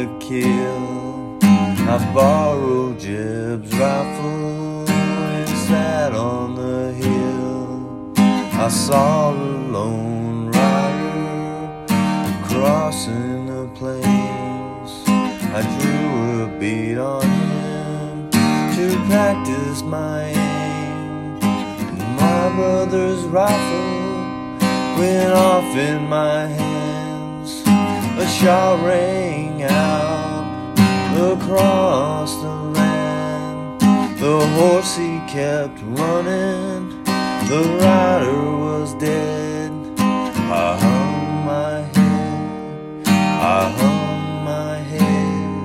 to kill. I borrowed Jeb's rifle and sat on the hill. I saw a lone rider crossing the plains. I drew a bead on him to practice my aim. My brother's rifle went off in my hands. A shot rang out across the land. The horse he kept running, the rider was dead. I hung my head, I hung my head.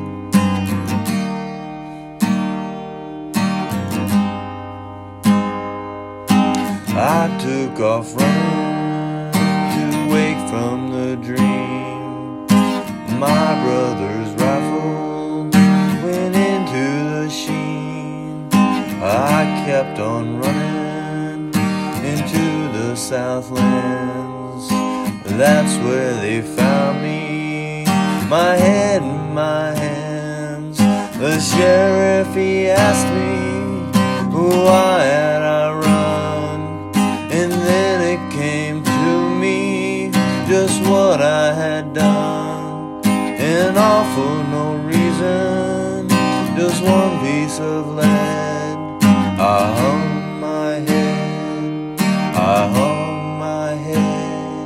I took off running to wake from the dream. My brother's rifle went into the sheen. I kept on running into the Southlands. That's where they found me, my head in my hands. The sheriff, he asked me why had I run, and then it came to me just what I had done. And all for no reason, just one piece of lead. I hung my head, I hung my head.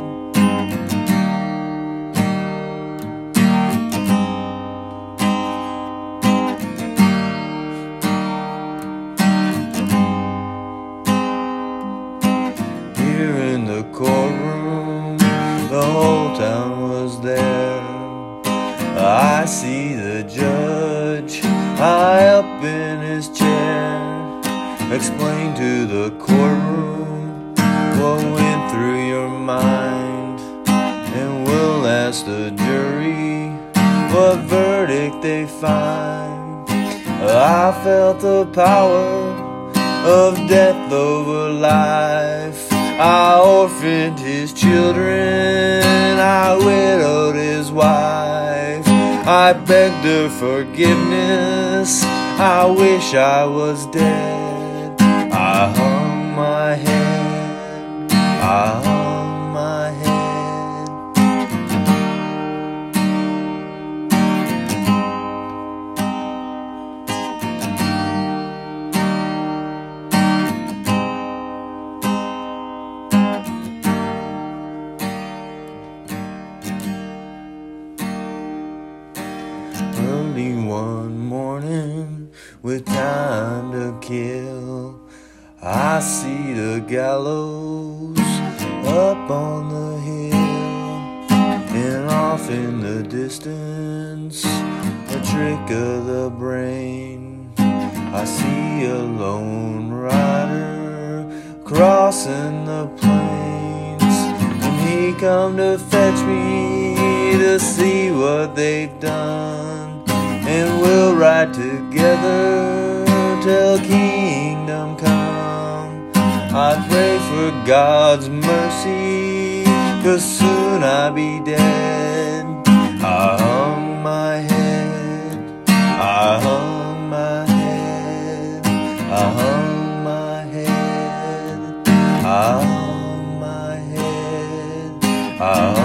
Here in the courtroom, the whole town was there. I see the judge high up in his chair, explain to the courtroom what went through your mind, and we'll ask the jury what verdict they find. I felt the power of death over life. I orphaned his children, I widowed his wife. I begged her forgiveness, I wish I was dead. I hung my head, I hung my head. Early one morning, with time to kill, I see the gallows up on the hill, and off in the distance, a trick of the brain. I see a lone rider crossing the plains, and he come to fetch me to see what they've done, and we'll ride together till kingdom come. I pray for God's mercy, 'cause soon I'll be dead. I hung my head, I hung my head, I hung my head, I hung my head, I hung